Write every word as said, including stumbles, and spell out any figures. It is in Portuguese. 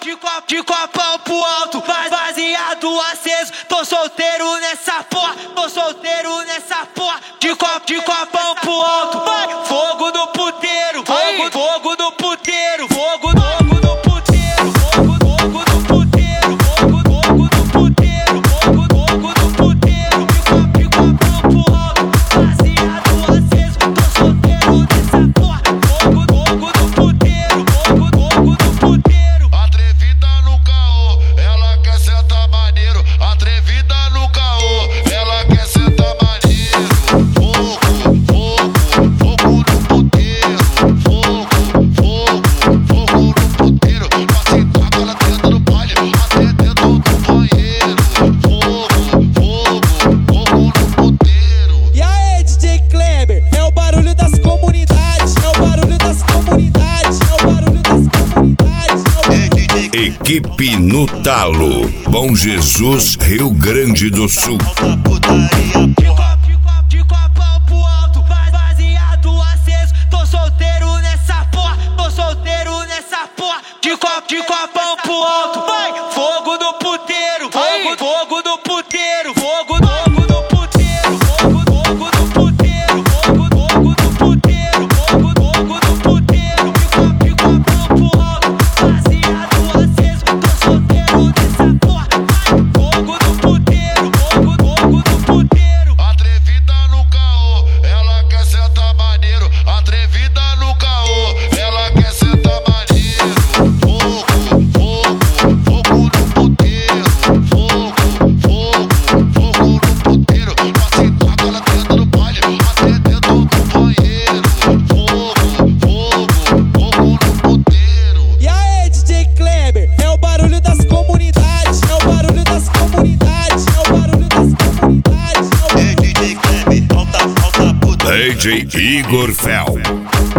de copo, de copão pro alto, baseado aceso. Tô solteiro nessa porra, tô solteiro nessa porra. De copo, de copão pro alto, vai. Fogo no puteiro, fogo, fogo no puteiro, fogo, fogo no puteiro, fogo, fogo no puteiro, fogo, fogo no puteiro, fogo, fogo no puteiro. De copo, de copão pro alto, baseado aceso. Tô solteiro nessa porra, fogo, fogo no puteiro, fogo, fogo no puteiro. Atrevida no caô, ela quer sentar maneiro. Atrevida no caô, ela quer sentar maneiro. Fogo, fogo, fogo no puteiro. Fogo, fogo, fogo no puteiro. Pra sentar ela dentro do baile, até dentro do banheiro. Fogo, fogo, fogo no puteiro. E aí, D J Kleber, é o barulho das comunidades, é o barulho das comunidades, é o barulho das comunidades. Equipe no talo, Bom Jesus, Rio Grande do Sul. De copo, de copo, de copão pro alto, baseado aceso. Tô solteiro nessa porra, tô solteiro nessa porra. De copo, de copão pro alto, vai. Fogo no puteiro, fogo, fogo no puteiro, fogo, fogo no puteiro, fogo, fogo no puteiro, fogo, fogo no puteiro, fogo, fogo no puteiro. De copo, de copão pro alto, baseado aceso. Tô solteiro nessa porra, vai. Fogo no puteiro, fogo, fogo no puteiro. Atrevida no caô, ela quer sentar maneiro. Atrevida no caô, ela quer sentar maneiro. Fogo, fogo, fogo no puteiro. Fogo, fogo, fogo no puteiro. Pra sentar ela dentro do baile, até dentro do banheiro. Fogo, fogo, fogo no puteiro. E aí, D J Kleber, é o barulho das comunidades, é o barulho das comunidades, é o barulho das comunidades. É o barulho... D J Igor Fel.